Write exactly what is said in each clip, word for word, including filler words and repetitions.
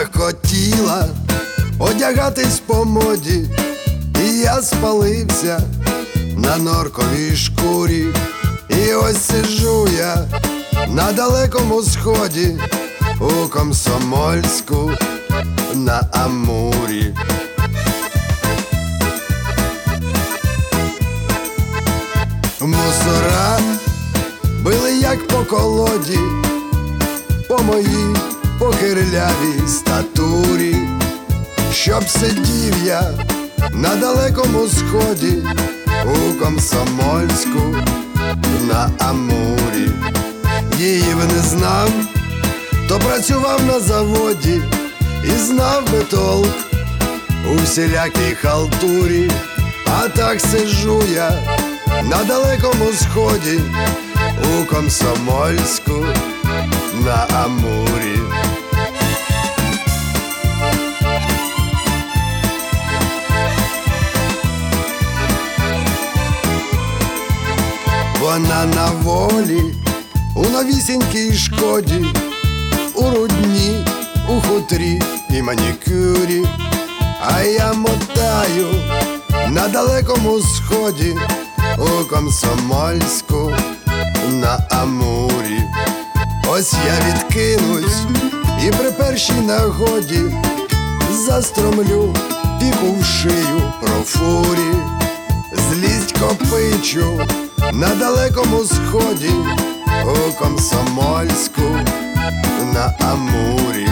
захотіла одягатись по моді, і я спалився на норковій шкурі. І ось сиджу я на далекому сході, у Комсомольську на Амурі. Мусора били як по колоді, по моїй похирлявій статурі. Щоб сидів я на далекому сході, у Комсомольську на Амурі. Її б не знав, то працював на заводі і знав би толк у всілякій халтурі. А так сиджу я на далекому сході, у Комсомольську на Амурі. Вона на волі у новісінькій шкоді, у рудні, у хутрі і манікюрі. А я мотаю на далекому сході, у Комсомольську на Амурі. Ось я відкинусь і при першій нагоді застромлю піку в шию профурі. Злість копичу на далекому сході, у Комсомольську на Амурі.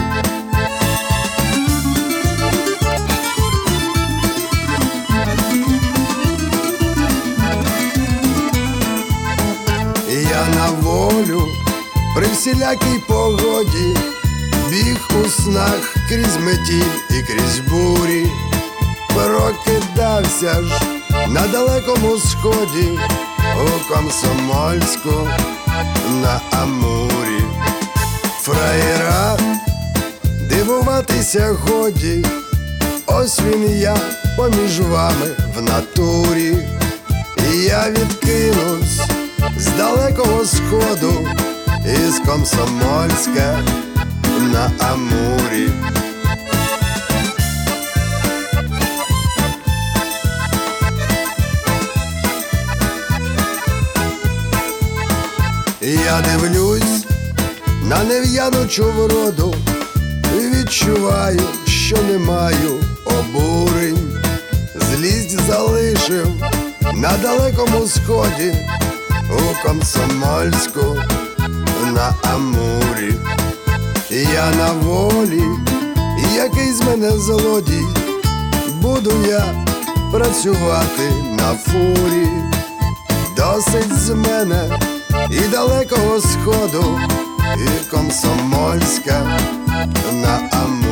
Я на волю при всілякій погоді, біг у снах крізь метіль і крізь бурі. Прокидався ж на далекому сході, у Комсомольську на Амурі. Фраєра дивуватися годі, ось він я поміж вами в натурі. І я відкинусь з далекого сходу, із Комсомольська на Амурі. Я дивлюсь на нев'янучу вроду, і відчуваю, що не маю обурень. Злість залишив на далекому сході, у Комсомольську на Амурі. Я на волі, і який з мене злодій, буду я працювати на фурі. Досить з мене і далекого сходу, і Комсомольська на Амурі.